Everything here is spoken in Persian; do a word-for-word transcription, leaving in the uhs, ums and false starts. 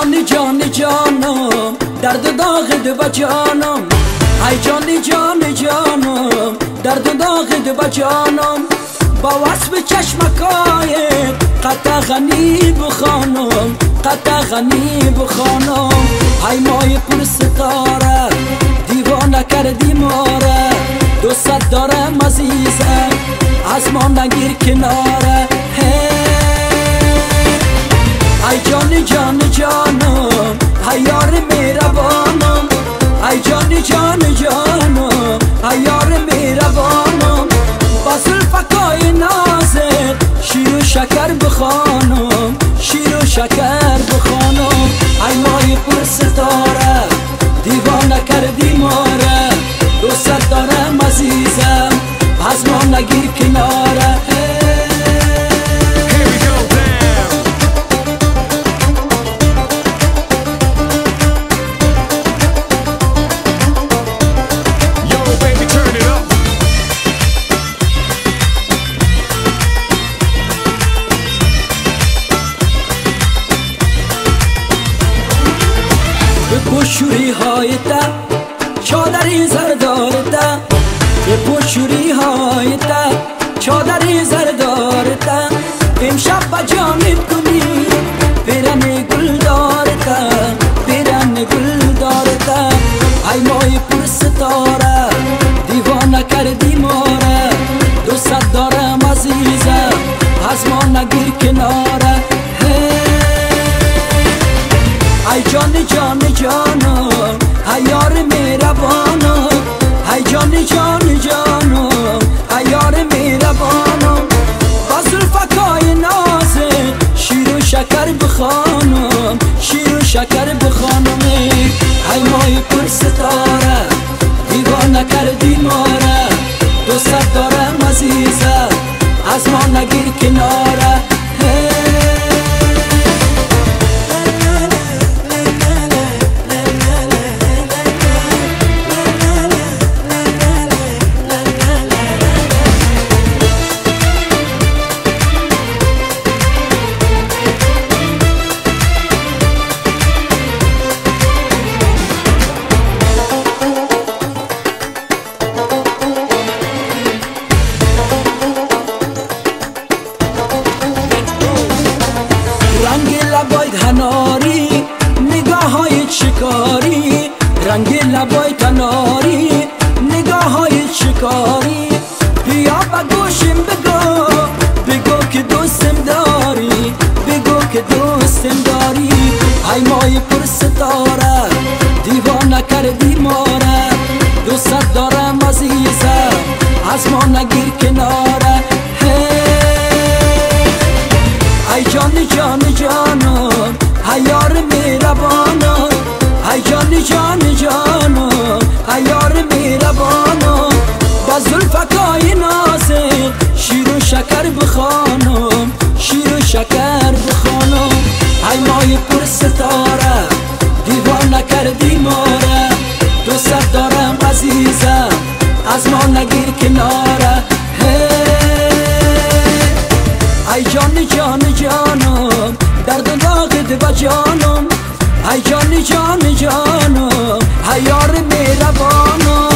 جانی جانی جانم درد داغ دو جانم ای جانی جانی جانم درد داغ دو جانم با وصف چشمکای قطع غنی بخانم قطع غنی بخانم ای مای پر ستاره دیوانه کردی ماره دوست دارم عزیزم از ما نگیر کناره ای جانی جانی جانم ای یار مهربانم ای جانی جانی جانم ای یار مهربانم با زلفکای نازت شیر و شکر بخوانم شیر و شکر بخوانم ای مای پر ستاره دیوانه کردی ماره دوست دارم عزیزم از ما نگیر کناره پوشوری های تا چادری زردار تا به پوشوری های تا چادری زردار تا امشب با جانب کنی پیرن گل دار تا پیرن گل دار تا ای مای پر ستاره دیوانه کردی ماره دوست دارم عزیزم از ما نگیر کناره ای جانی جانی جانم ای یار مهربانم ای جانی جانی جانم ای یار مهربانم با زلفکای نازت شیر و شکر بخوانم شیر و شکر بخوانم ای مای پر ستاره دیوانه کردی ماره دوست دارم عزیزم از ما نگیر کناره رنگ لبای تناری نگاه های شکاری رنگ لبای تناری نگاه های شکاری بیا با گوشم بگو بگو که دوستم داری بگو که دوستم داری ای مای پر ستاره دیوانه کردی ماره دوست دارم عزیزم از ما نگیر کناره ای جانی جانی جانم ای یار مهربانم ای جانی جانی جانم ای یار مهربانم با زلفکای نازت شیر و شکر بخوانم شیر و شکر بخوانم ای مای پر ستاره دیوانه کردی ماره دوست دارم عزیزم از ما نگیر کناره ای جانی جانی جانم درد داغ دو جانم ای جانی جانی جانم ای یار مهربانم